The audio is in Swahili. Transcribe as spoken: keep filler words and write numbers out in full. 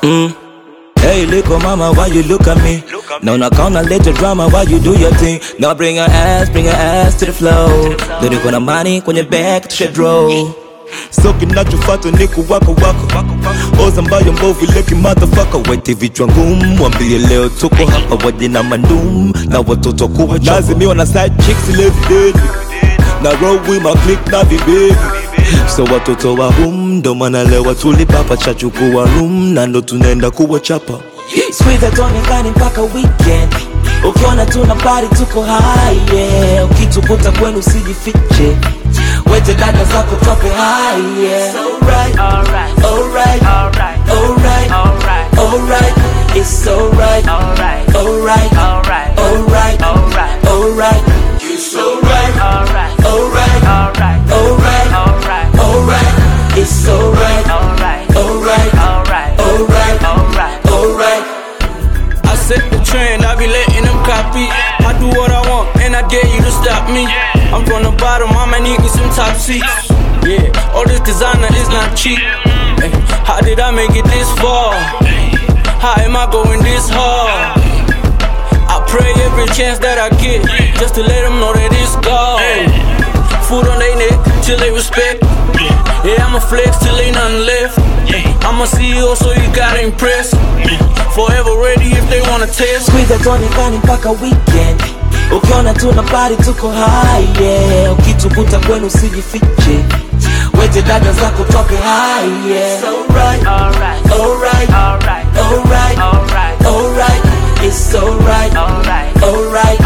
Mm. Hey, little mama, why you look at me? No, not gonna let your drama, why you do your thing? Now bring your ass, bring your ass to the flow. Don't you gonna money when you're back to shit roll. So kinachofata ni kuwaka wako Oza mbayo mbovu leki motherfucker. Wete vichwa ngumu, wambie leo tuko hapa. Waje na mandum, na watoto kuwa chapa. Lazimiwa na side chicks live dead. Na roll with my clique na vibebi. So watoto wa hum, ndo mana lewa tulipapa. Chachukua room, na ndo tunaenda kuwa chapa. Squeeze atonekani mpaka weekend. Ukiona tuna party tuko high, yeah. Ukitukuta kwenu usijifiche. Wete dada zako toke high, yeah. So right, alright, alright, alright, alright, alright, alright. It's alright, alright, alright, alright, alright, alright, alright. It's alright, alright, alright, alright, alright, alright, alright. It's alright, alright, alright, alright, alright, alright, alright. I set the trend, I be letting them copy. I do what I want, and I dare you to stop me. I'm from the bottom, I'ma need me some top seats. Yeah, all this designer is not cheap. Hey, how did I make it this far? How am I going this hard? I pray every chance that I get, just to let them know that it's God. Food on their neck, till they respect. Yeah, I'ma flex till ain't nothing left. I'm a C E O, so you gotta impress. Forever ready if they wanna test. Squeeze atonekani mpaka weekend. Ukiona tuna party tuko high, yeah. Ukitukuta kwenu usijifiche. Wete dada zako toke high, yeah. So right, alright, alright, alright, alright, alright, alright. It's alright, alright, alright.